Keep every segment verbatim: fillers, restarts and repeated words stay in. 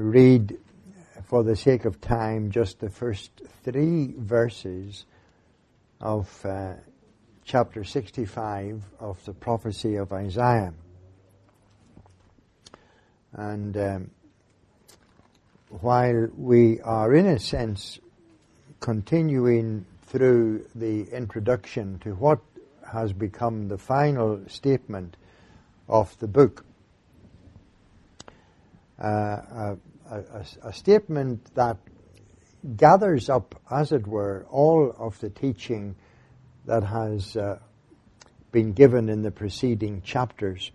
read, for the sake of time, just the first three verses of uh, chapter sixty-five of the prophecy of Isaiah. And um, while we are, in a sense, continuing through the introduction to what has become the final statement of the book, uh, a, a, a statement that gathers up, as it were, all of the teaching that has uh, been given in the preceding chapters.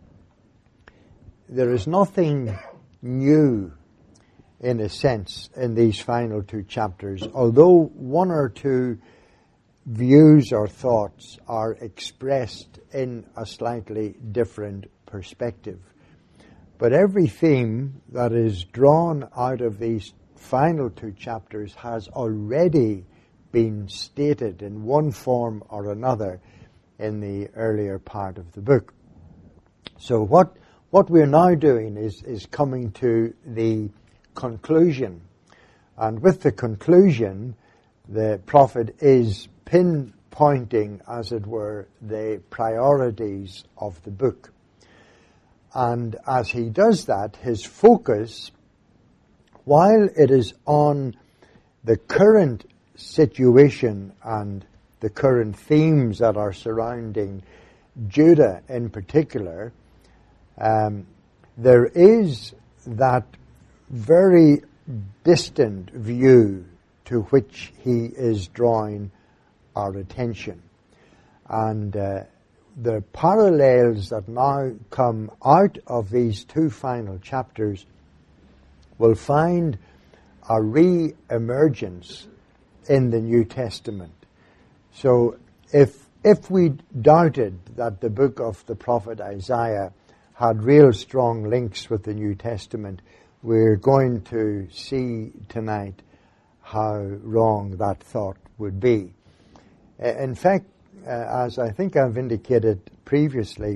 There is nothing new, in a sense, in these final two chapters, although one or two views or thoughts are expressed in a slightly different perspective. But every theme that is drawn out of these final two chapters has already been stated in one form or another in the earlier part of the book. So what what we're now doing is, is coming to the conclusion. And with the conclusion, the prophet is pinpointing, as it were, the priorities of the book. And as he does that, his focus, while it is on the current situation and the current themes that are surrounding Judah in particular, um, there is that very distant view to which he is drawing our attention. And uh, the parallels that now come out of these two final chapters will find a re-emergence in the New Testament. So if if we doubted that the book of the prophet Isaiah had real strong links with the New Testament, we're going to see tonight how wrong that thought would be. In fact, uh, as I think I've indicated previously,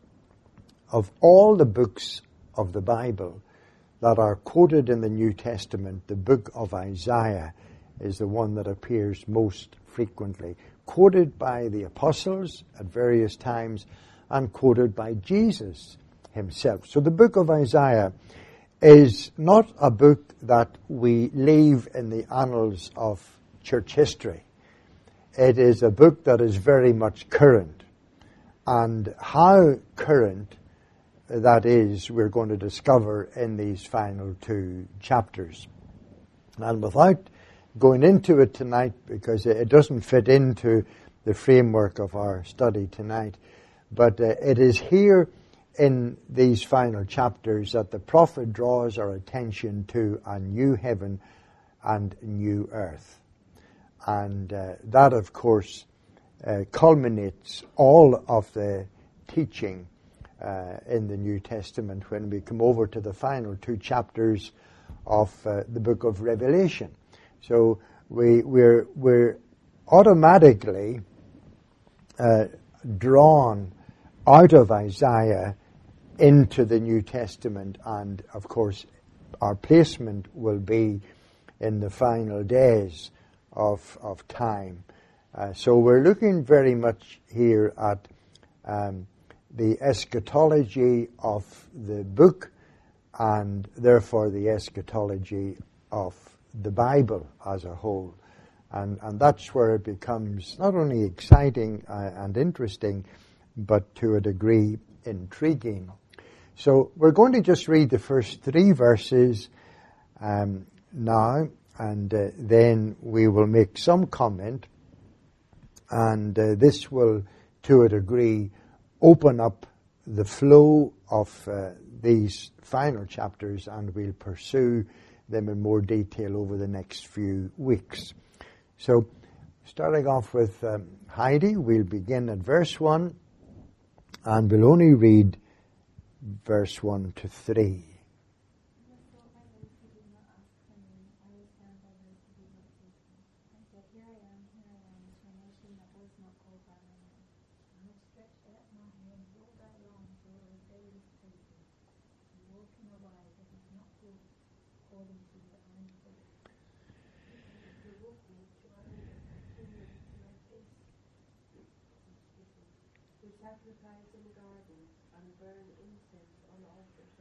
of all the books of the Bible that are quoted in the New Testament, the book of Isaiah is the one that appears most frequently, quoted by the apostles at various times and quoted by Jesus himself. So the book of Isaiah is not a book that we leave in the annals of church history. It is a book that is very much current. And how current that is, we're going to discover in these final two chapters. And without going into it tonight, because it doesn't fit into the framework of our study tonight, but uh, it is here in these final chapters that the prophet draws our attention to a new heaven and new earth. And uh, that, of course, uh, culminates all of the teaching uh, in the New Testament when we come over to the final two chapters of uh, the book of Revelation. So we, we're, we're automatically uh, drawn out of Isaiah into the New Testament, and of course our placement will be in the final days of of time. Uh, so we're looking very much here at um, the eschatology of the book, and therefore the eschatology of the Bible as a whole. And, and that's where it becomes not only exciting uh, and interesting, but to a degree intriguing. So we're going to just read the first three verses um, now, and uh, then we will make some comment, and uh, this will, to a degree, open up the flow of uh, these final chapters, and we'll pursue them in more detail over the next few weeks. So, starting off with um, Heidi, we'll begin at verse one, and we'll only read verse one to three. sacrifice in the garden and burn incense on altars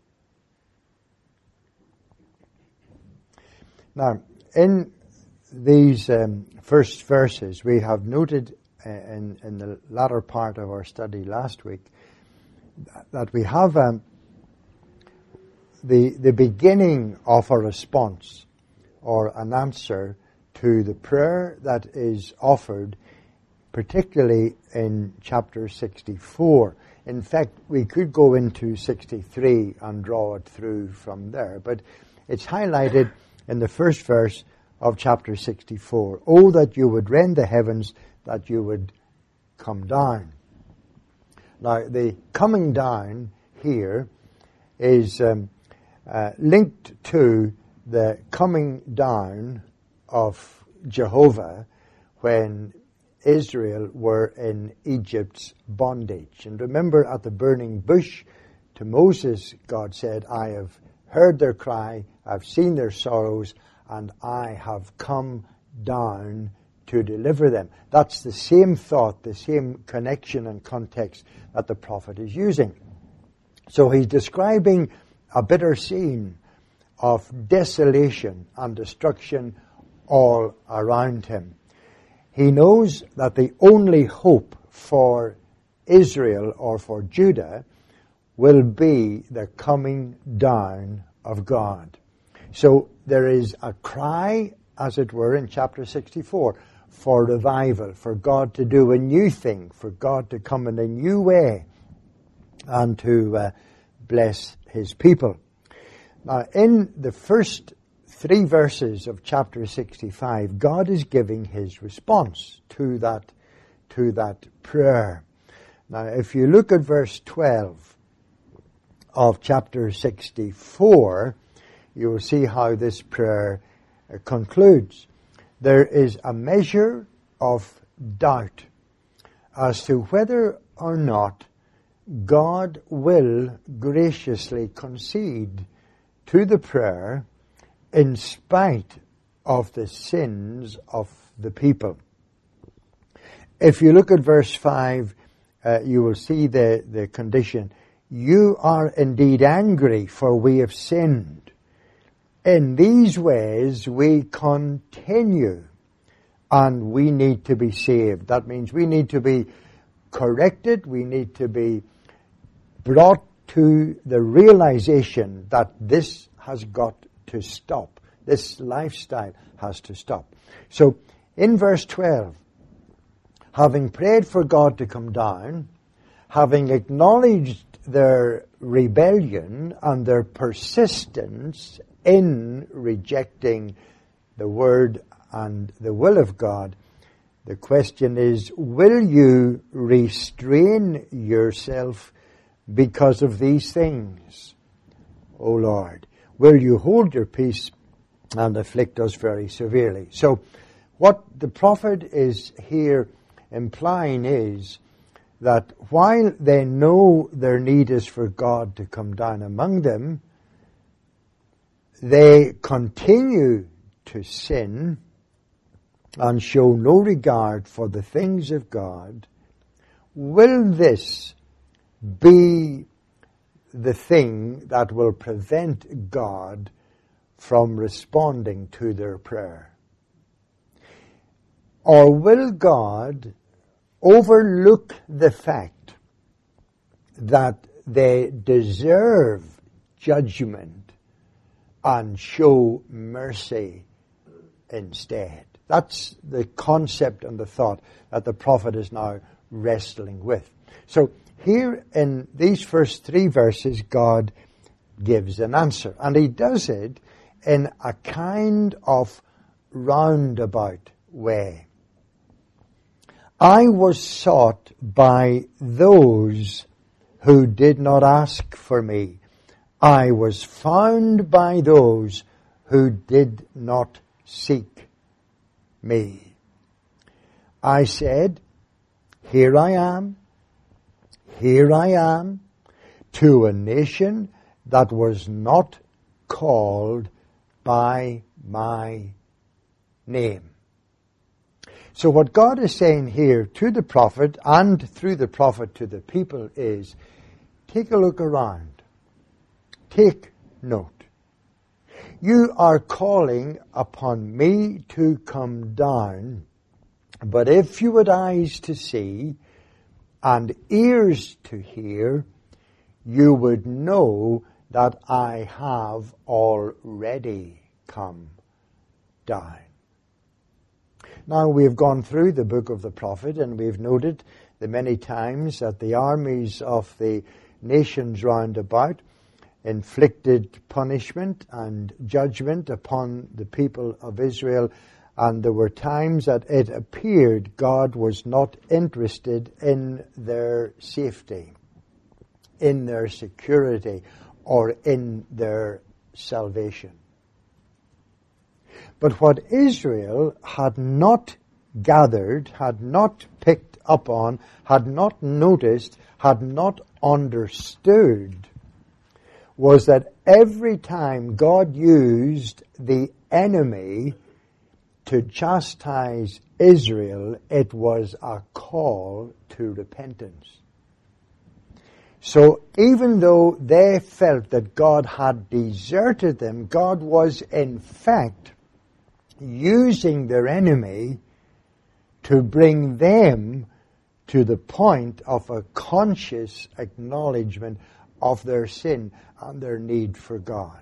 of faith. Now, in these um, first verses, we have noted uh, in, in the latter part of our study last week that we have um, the, the beginning of a response or an answer to the prayer that is offered, particularly in chapter sixty-four. In fact, we could go into sixty-three and draw it through from there, but it's highlighted in the first verse of chapter sixty-four. Oh, that you would rend the heavens, that you would come down. Now, the coming down here is um, uh, linked to the coming down of Jehovah when Israel were in Egypt's bondage. And remember, at the burning bush, to Moses, God said, I have heard their cry, I've seen their sorrows, and I have come down to deliver them. That's the same thought, the same connection and context that the prophet is using. So he's describing a bitter scene of desolation and destruction all around him. He knows that the only hope for Israel or for Judah will be the coming down of God. So there is a cry, as it were, in chapter sixty-four, for revival, for God to do a new thing, for God to come in a new way and to uh, bless his people. Now, in the first three verses of chapter sixty-five, God is giving his response to that, to that prayer. Now, if you look at verse twelve of chapter sixty-four, you will see how this prayer uh, concludes. There is a measure of doubt as to whether or not God will graciously concede to the prayer in spite of the sins of the people. If you look at verse five, uh, you will see the, the condition. You are indeed angry, for we have sinned. In these ways we continue, and we need to be saved. That means we need to be corrected, we need to be brought to the realization that this has got to stop. This lifestyle has to stop. So, in verse twelve, having prayed for God to come down, having acknowledged their rebellion and their persistence in rejecting the word and the will of God, the question is, will you restrain yourself because of these things, O Lord? Will you hold your peace and afflict us very severely? So what the prophet is here implying is that while they know their need is for God to come down among them, they continue to sin and show no regard for the things of God. Will this be the thing that will prevent God from responding to their prayer? Or will God overlook the fact that they deserve judgment and show mercy instead? That's the concept and the thought that the prophet is now wrestling with. So here in these first three verses, God gives an answer. And he does it in a kind of roundabout way. I was sought by those who did not ask for me. I was found by those who did not seek me. I said, here I am, here I am, to a nation that was not called by my name. So what God is saying here to the prophet and through the prophet to the people is, take a look around. Take note. You are calling upon me to come down, but if you had eyes to see and ears to hear, you would know that I have already come down. Now, we've gone through the book of the prophet, and we've noted the many times that the armies of the nations round about inflicted punishment and judgment upon the people of Israel, and there were times that it appeared God was not interested in their safety, in their security, or in their salvation. But what Israel had not gathered, had not picked up on, had not noticed, had not understood, was that every time God used the enemy to chastise Israel, it was a call to repentance. So even though they felt that God had deserted them, God was in fact using their enemy to bring them to the point of a conscious acknowledgement of their sin and their need for God.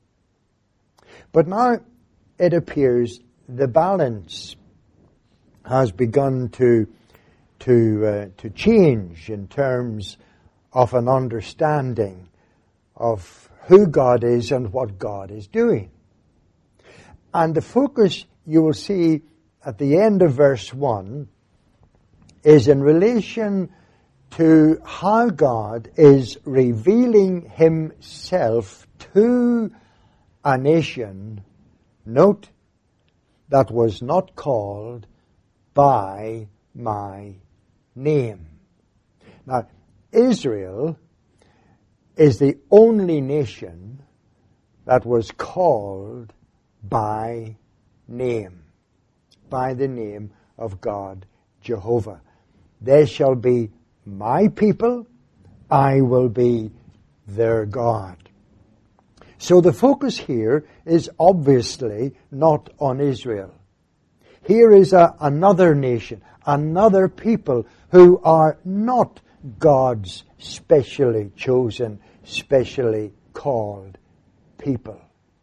But now it appears the balance has begun to to uh, to change in terms of an understanding of who God is and what God is doing. And the focus, you will see at the end of verse one, is in relation to how God is revealing himself to a nation, note, that was not called by my name. Now, Israel is the only nation that was called by name, by the name of God, Jehovah. They shall be my people, I will be their God. So the focus here is obviously not on Israel. Here is a, another nation, another people who are not God's specially chosen, specially called people.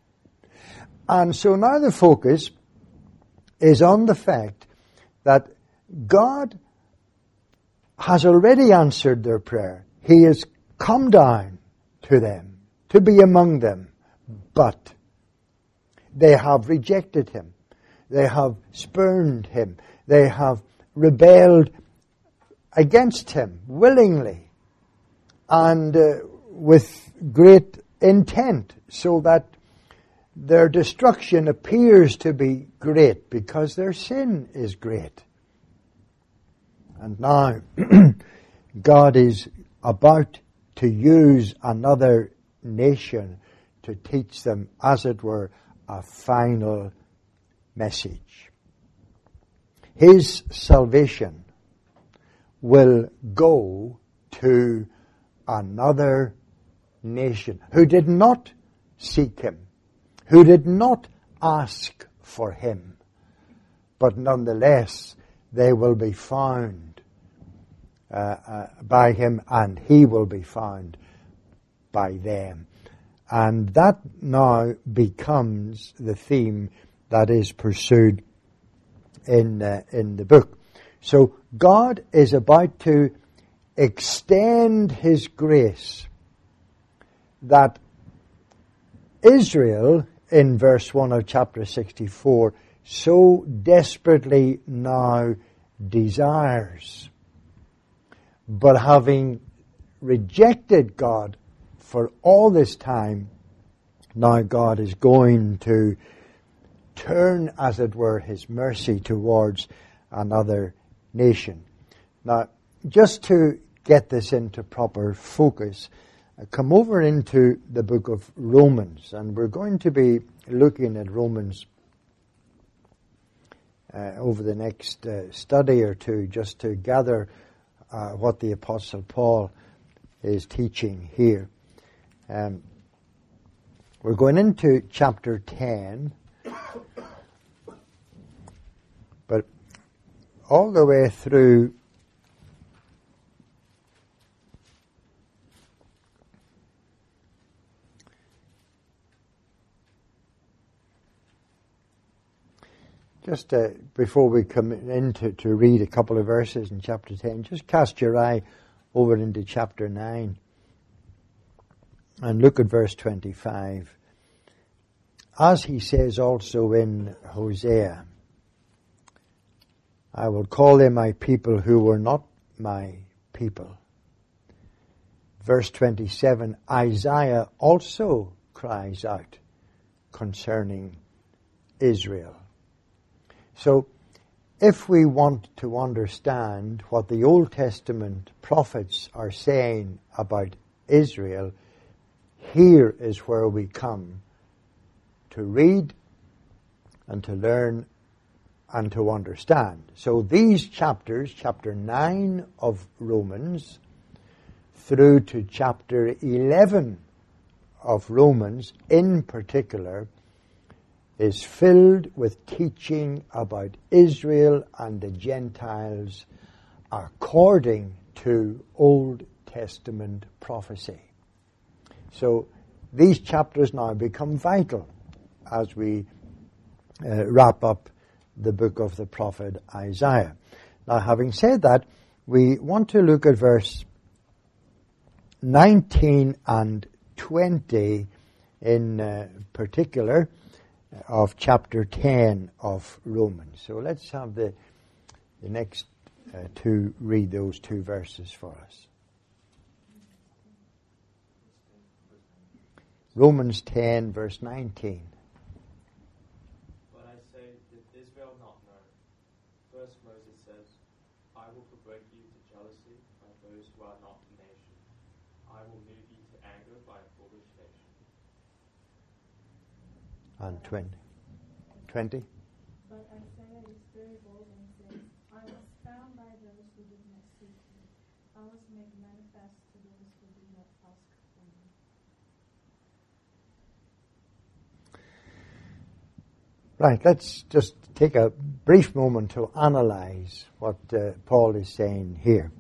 And so now the focus is on the fact that God has already answered their prayer. He has come down to them, to be among them, but they have rejected him. They have spurned him. They have rebelled against him willingly and uh, with great intent, so that their destruction appears to be great because their sin is great. And now God is about to use another nation to teach them, as it were, a final message. His salvation will go to another nation who did not seek him, who did not ask for him, but nonetheless they will be found uh, uh, by him, and he will be found by them. And that now becomes the theme that is pursued in uh, in the book. So God is about to extend his grace, that Israel, in verse one of chapter sixty-four, so desperately now desires. But having rejected God for all this time, now God is going to turn, as it were, his mercy towards another nation. Now, just to get this into proper focus, come over into the book of Romans, and we're going to be looking at Romans uh, over the next uh, study or two, just to gather uh, what the Apostle Paul is teaching here. Um, we're going into chapter ten, but all the way through Just uh, before we come in to, to read a couple of verses in chapter ten, just cast your eye over into chapter nine and look at verse twenty-five. As he says also in Hosea, I will call them my people who were not my people. Verse twenty-seven, Isaiah also cries out concerning Israel. So, if we want to understand what the Old Testament prophets are saying about Israel, here is where we come to read and to learn and to understand. So these chapters, chapter nine of Romans through to chapter eleven of Romans in particular, is filled with teaching about Israel and the Gentiles according to Old Testament prophecy. So these chapters now become vital as we uh, wrap up the book of the prophet Isaiah. Now, having said that, we want to look at verse nineteen and twenty in uh, particular of chapter ten of Romans. So let's have the, the next uh, two read those two verses for us. Romans ten, verse nineteen. But I say, did Israel not know? First Moses says, I will provoke you to jealousy by those who are not a nation. I will move you to anger by a foolish nation. And twenty. twenty. But Isaiah is very bold and says, I was found by those who did not seek me. I was made manifest to those who did not ask for me. Right, let's just take a brief moment to analyze what uh, Paul is saying here.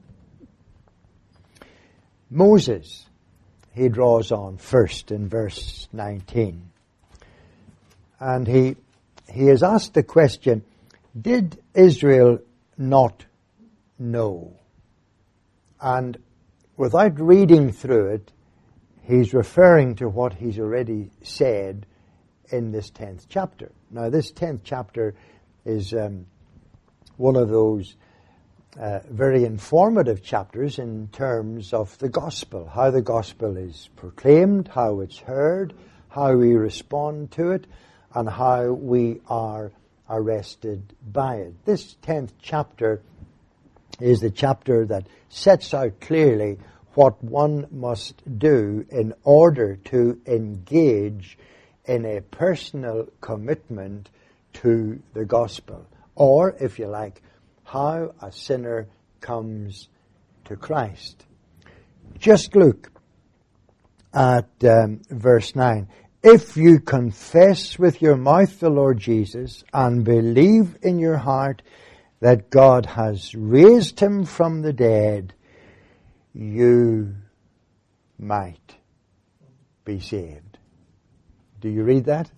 Moses, he draws on first in verse nineteen. And he he has asked the question, did Israel not know? And without reading through it, he's referring to what he's already said in this tenth chapter. Now, this tenth chapter is um, one of those uh, very informative chapters in terms of the gospel, how the gospel is proclaimed, how it's heard, how we respond to it, and how we are arrested by it. This tenth chapter is the chapter that sets out clearly what one must do in order to engage in a personal commitment to the gospel. Or, if you like, how a sinner comes to Christ. Just look at um, verse nine. If you confess with your mouth the Lord Jesus and believe in your heart that God has raised him from the dead, you might be saved. Do you read that?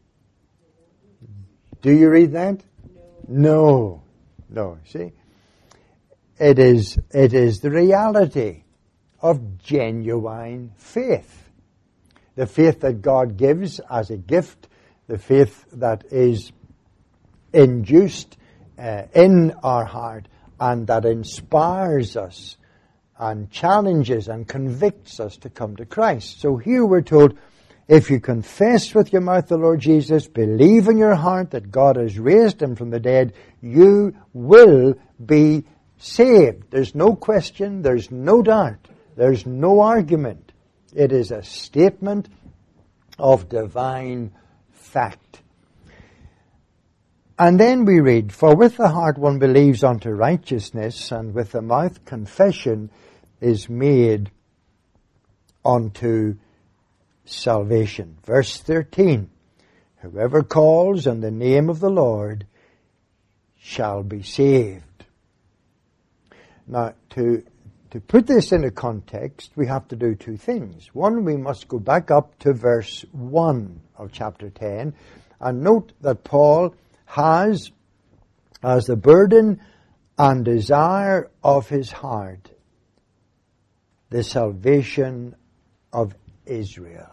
Do you read that? No. No, see? It is, it is the reality of genuine faith. The faith that God gives as a gift, the faith that is induced uh, in our heart and that inspires us and challenges and convicts us to come to Christ. So here we're told, if you confess with your mouth the Lord Jesus, believe in your heart that God has raised him from the dead, you will be saved. There's no question, there's no doubt, there's no argument. It is a statement of divine fact. And then we read, for with the heart one believes unto righteousness, and with the mouth confession is made unto salvation. Verse thirteen, whoever calls on the name of the Lord shall be saved. Now, to, to put this into context, we have to do two things. One, we must go back up to verse one of chapter ten, and note that Paul has as the burden and desire of his heart the salvation of Israel.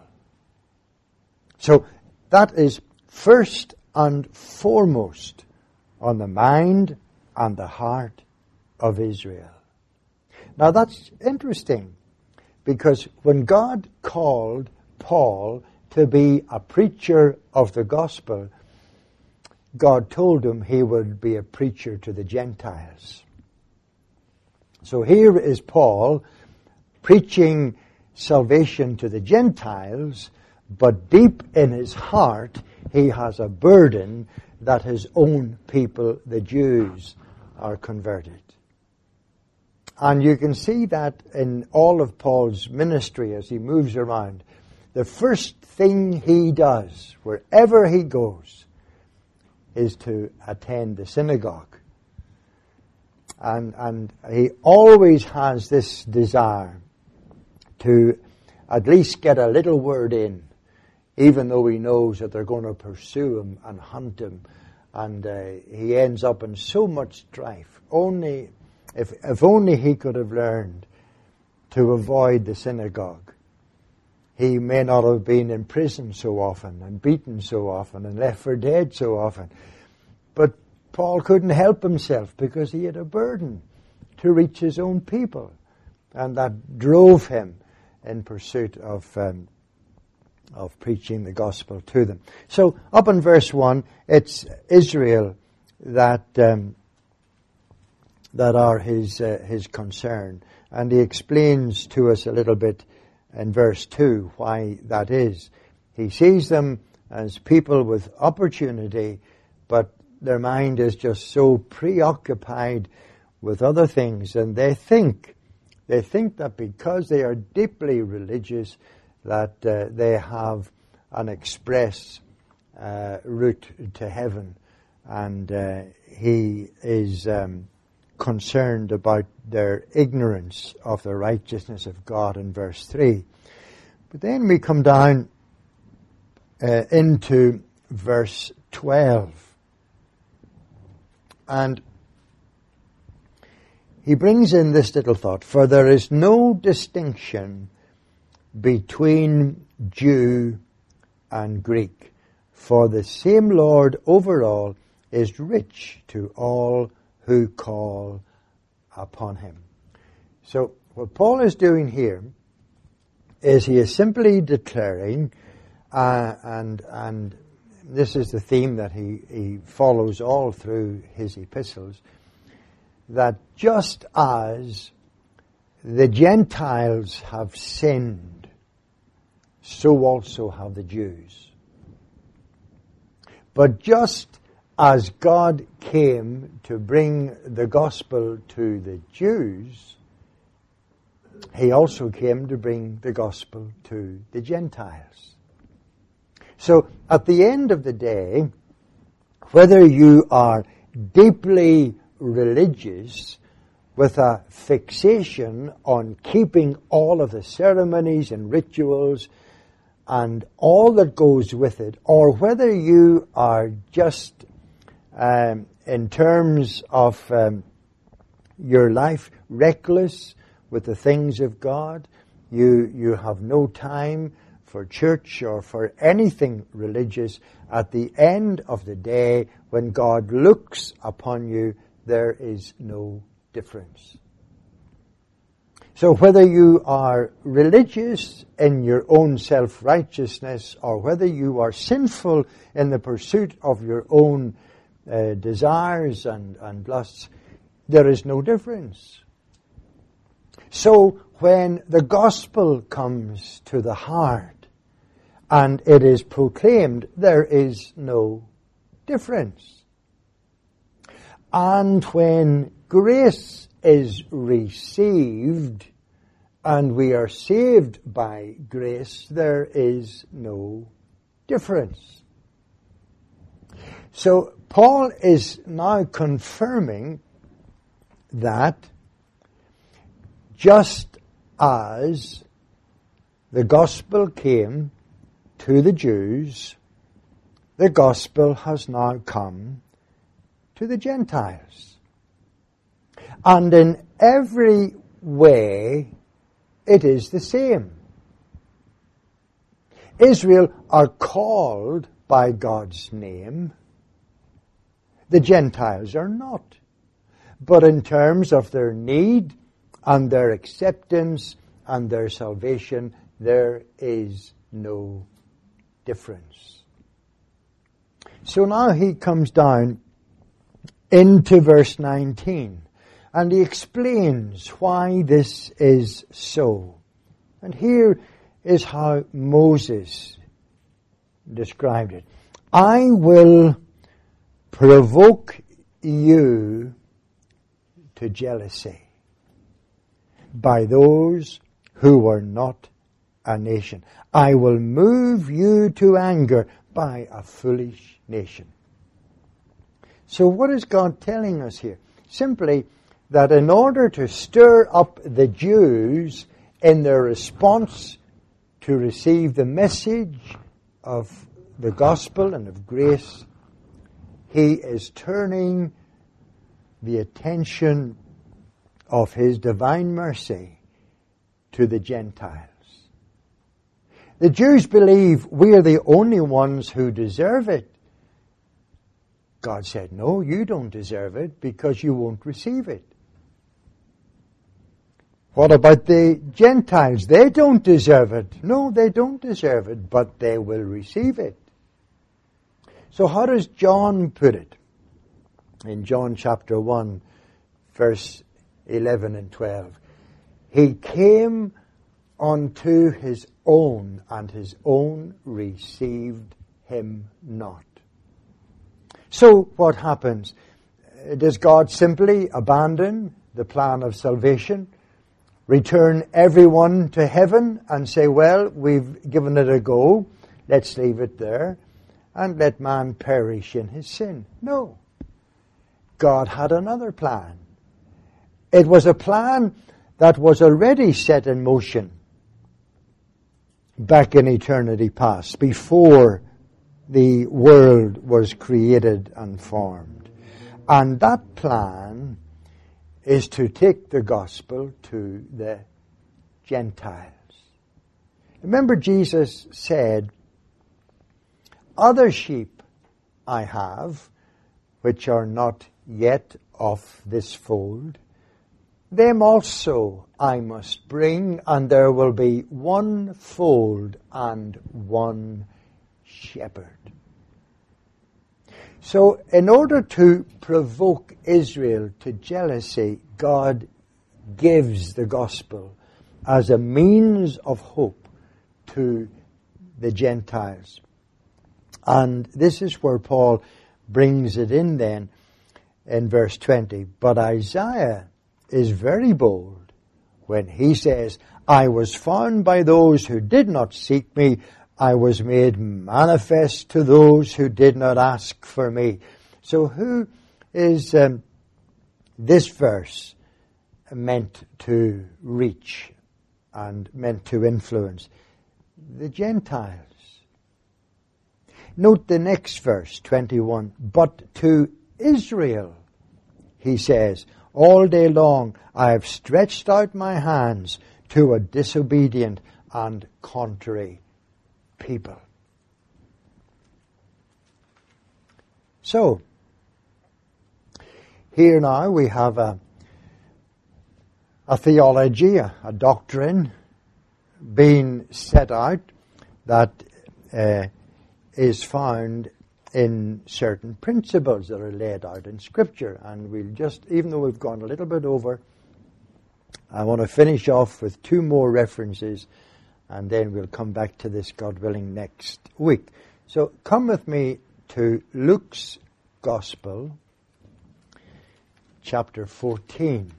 So that is first and foremost on the mind and the heart of Israel. Now that's interesting, because when God called Paul to be a preacher of the gospel, God told him he would be a preacher to the Gentiles. So here is Paul preaching salvation to the Gentiles, but deep in his heart he has a burden that his own people, the Jews, are converted. And you can see that in all of Paul's ministry as he moves around. The first thing he does, wherever he goes, is to attend the synagogue. And, and he always has this desire to at least get a little word in, even though he knows that they're going to pursue him and hunt him. And uh, he ends up in so much strife. Only, if, if only he could have learned to avoid the synagogue, he may not have been in prison so often and beaten so often and left for dead so often. But Paul couldn't help himself because he had a burden to reach his own people. And that drove him in pursuit of um, of preaching the gospel to them. So up in verse one, it's Israel that um, that are his uh, his concern. And he explains to us a little bit in verse two why that is. He sees them as people with opportunity, but their mind is just so preoccupied with other things, and they think, they think that because they are deeply religious, that uh, they have an express uh, route to heaven, and uh, he is um, concerned about their ignorance of the righteousness of God in verse three. But then we come down uh, into verse twelve. And he brings in this little thought, for there is no distinction between Jew and Greek, for the same Lord over all is rich to all who call upon him. So what Paul is doing here is he is simply declaring, uh, and and this is the theme that he, he follows all through his epistles, that just as the Gentiles have sinned, so also have the Jews. But just as God came to bring the gospel to the Jews, he also came to bring the gospel to the Gentiles. So at the end of the day, whether you are deeply religious with a fixation on keeping all of the ceremonies and rituals and all that goes with it, or whether you are just, um, in terms of um, your life, reckless with the things of God, you you have no time for church or for anything religious, at the end of the day, when God looks upon you, there is no difference. So whether you are religious in your own self-righteousness, or whether you are sinful in the pursuit of your own uh, desires and, and lusts, there is no difference. So when the gospel comes to the heart and it is proclaimed, there is no difference. And when grace is received and we are saved by grace, there is no difference. So Paul is now confirming that just as the gospel came to the Jews, the gospel has now come to the Gentiles. And in every way, it is the same. Israel are called by God's name. The Gentiles are not. But in terms of their need and their acceptance and their salvation, there is no difference. So now he comes down into verse nineteen, and he explains why this is so. And here is how Moses described it. I will provoke you to jealousy by those who were not a nation. I will move you to anger by a foolish nation. So what is God telling us here? Simply that in order to stir up the Jews in their response to receive the message of the gospel and of grace, he is turning the attention of his divine mercy to the Gentiles. The Jews believe we are the only ones who deserve it. God said, no, you don't deserve it because you won't receive it. What about the Gentiles? They don't deserve it. No, they don't deserve it, but they will receive it. So how does John put it? In John chapter one, verse eleven and twelve. He came unto his own, and his own received him not. So what happens? Does God simply abandon the plan of salvation? Return everyone to heaven and say, well, we've given it a go, let's leave it there, and let man perish in his sin? No. God had another plan. It was a plan that was already set in motion back in eternity past, before the world was created and formed. And that plan is to take the gospel to the Gentiles. Remember, Jesus said, other sheep I have, which are not yet of this fold, them also I must bring, and there will be one fold and one shepherd. So, in order to provoke Israel to jealousy, God gives the gospel as a means of hope to the Gentiles. And this is where Paul brings it in then in verse twenty. But Isaiah is very bold when he says, I was found by those who did not seek me, I was made manifest to those who did not ask for me. So who is um, this verse meant to reach and meant to influence? The Gentiles. Note the next verse, twenty-one. But to Israel, he says, all day long I have stretched out my hands to a disobedient and contrary people. So, here now we have a, a theology, a, a doctrine being set out that uh, is found in certain principles that are laid out in Scripture. And we'll just, even though we've gone a little bit over, I want to finish off with two more references, and then we'll come back to this, God willing, next week. So come with me to Luke's Gospel, chapter fourteen.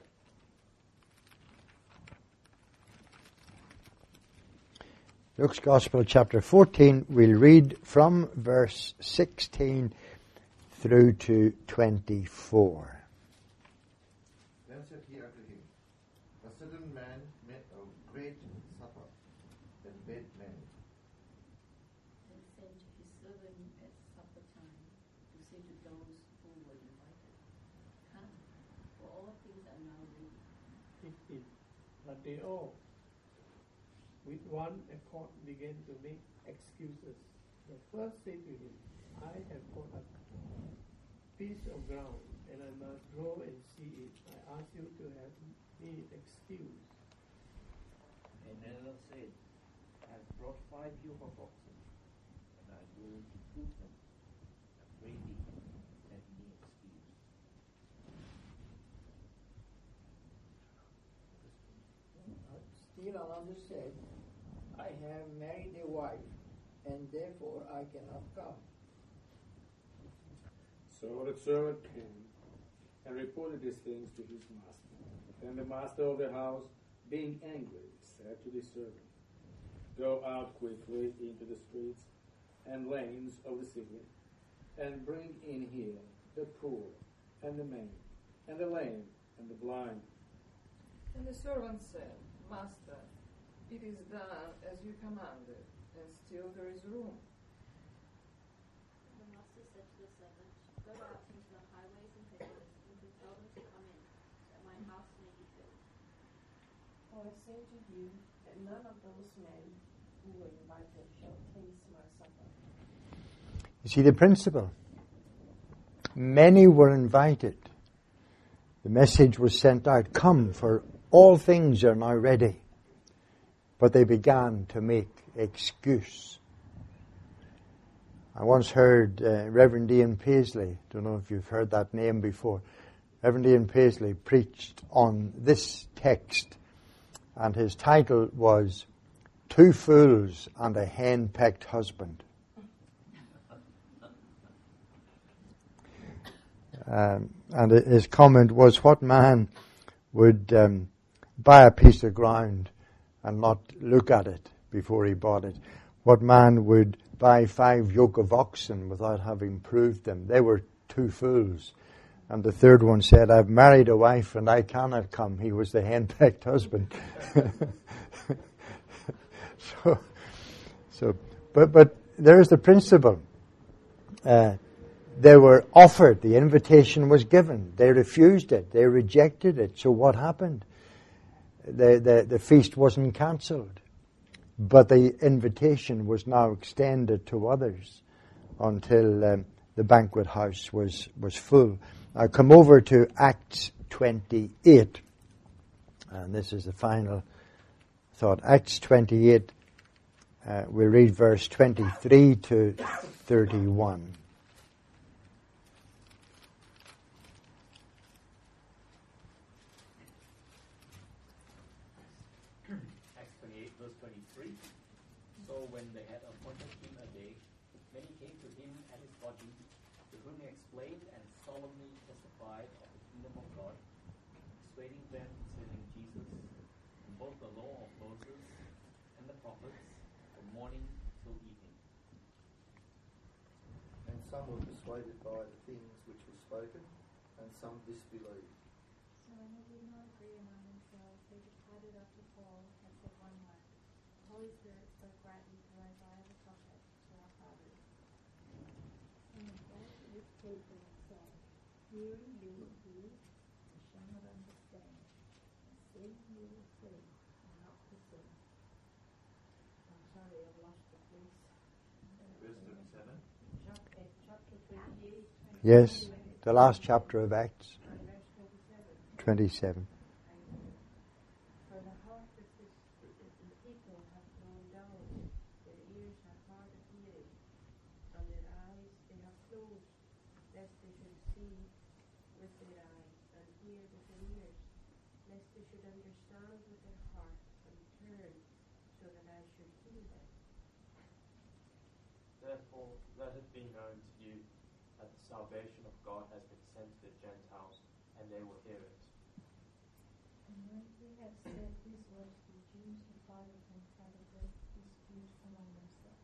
Luke's Gospel, chapter fourteen, we'll read from verse sixteen through to twenty-four. Then said he unto him, a certain man made a great supper, and bade men. And sent his servant at supper time to say to those who were invited, Come, for all things are now ready. fifteen. But they all, with one accord, began to make excuses. The first said to him, I have got a piece of ground, and I must go and see it. I ask you to have me excused. And another said, I have brought five yoke of oxen, and I go to prove them. I pray thee, have me excused. Still another said, I have married a wife, and therefore I cannot come. So the servant came and reported these things to his master. Then the master of the house, being angry, said to the servant, Go out quickly into the streets and lanes of the city, and bring in here the poor, and the maimed, and the lame, and the blind. And the servant said, Master, it is done as you commanded, and still there is room. The master said to the servant, Go out into the highways and hedges, and compel them to come in, that my house may be filled. For I say to you that none of those men who were invited shall taste my supper. You see the principle. Many were invited. The message was sent out, come, for all things are now ready. But they began to make excuse. I once heard uh, Reverend Ian Paisley, don't know if you've heard that name before, Reverend Ian Paisley preached on this text, and his title was Two Fools and a Hen-Pecked Husband. Um, and his comment was, what man would um, buy a piece of ground and not look at it before he bought it? What man would buy five yoke of oxen without having proved them? They were two fools. And the third one said, I've married a wife and I cannot come. He was the hen-pecked husband. so, so, but, but there's the principle. Uh, They were offered, the invitation was given. They refused it, they rejected it. So what happened? The, the, the feast wasn't cancelled, but the invitation was now extended to others until um, the banquet house was, was full. Now come over to Acts twenty-eight, and this is the final thought. Acts twenty-eight, uh, we read verse twenty-three to thirty-one. When they had appointed him a day, many came to him at his lodging, to whom he explained and solemnly testified of the kingdom of God, persuading them concerning Jesus, and both the law of Moses and the prophets, from morning till evening. And some were persuaded by the things which were spoken, and some disbelieved. So when they did not agree among themselves, they departed after Paul and said one word. The Holy Spirit spoke rightly through Isaiah the prophet to our fathers. And that which Jacob said, hearing you will hear, and shall not understand, and seeing you will see, and not perceive. I'm sorry, I've lost the place. Verse thirty-seven. Chapter, chapter twenty-eight. Yes, the last chapter of Acts, twenty-seven. For the heart of this, the people have grown dull, their ears have hard of hearing, and their eyes they have closed, lest they should see with their eyes and hear with their ears, lest they should understand with their heart and turn, so that I should heal them. Therefore, let it be known to you that the salvation of God has been sent to the Gentiles, and they will hear it. And when we have said these words, the Jews divided and had a great dispute among themselves.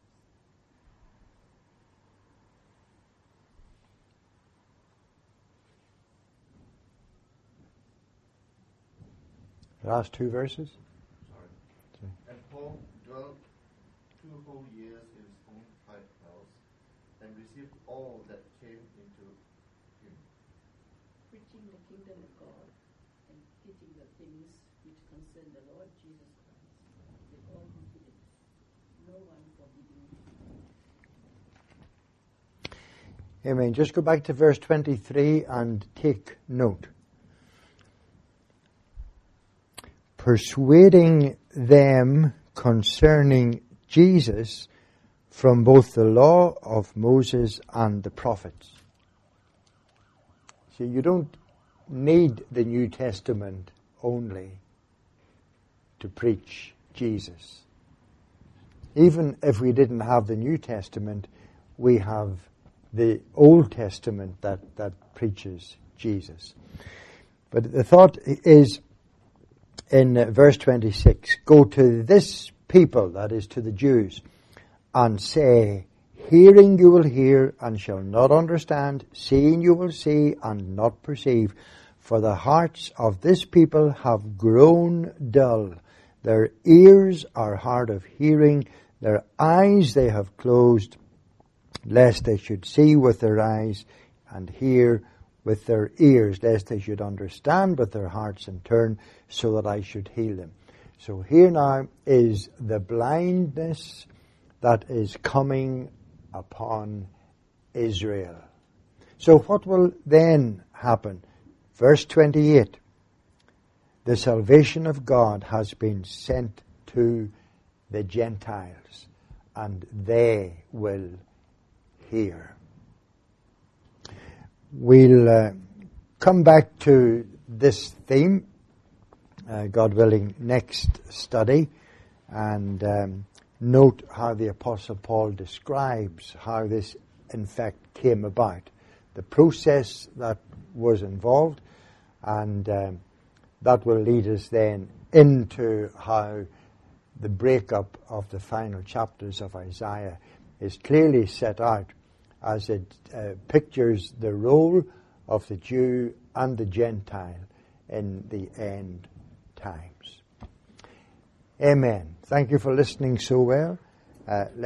Last two verses. Sorry. And Paul dwelt two whole years in his own private house and received all that came into him, preaching the kingdom of God and teaching the things which concern the Lord Jesus Christ with all confidence, no one forbidding him. Amen. Just go back to verse twenty-three and take note. Persuading them concerning Jesus from both the law of Moses and the prophets. See, you don't need the New Testament only to preach Jesus. Even if we didn't have the New Testament, we have the Old Testament that, that preaches Jesus. But the thought is, in uh, verse twenty-six, go to this people, that is to the Jews, and say, hearing you will hear and shall not understand, seeing you will see and not perceive, for the hearts of this people have grown dull. Their ears are hard of hearing, their eyes they have closed, lest they should see with their eyes and hear with their ears, lest they should understand with their hearts and turn, so that I should heal them. So here now is the blindness that is coming upon Israel. So what will then happen? Verse twenty-eight. The salvation of God has been sent to the Gentiles, and they will hear. We'll uh, come back to this theme, uh, God willing, next study, and um, note how the Apostle Paul describes how this in fact came about, the process that was involved, and um, that will lead us then into how the breakup of the final chapters of Isaiah is clearly set out as it uh, pictures the role of the Jew and the Gentile in the end times. Amen. Thank you for listening so well. Uh,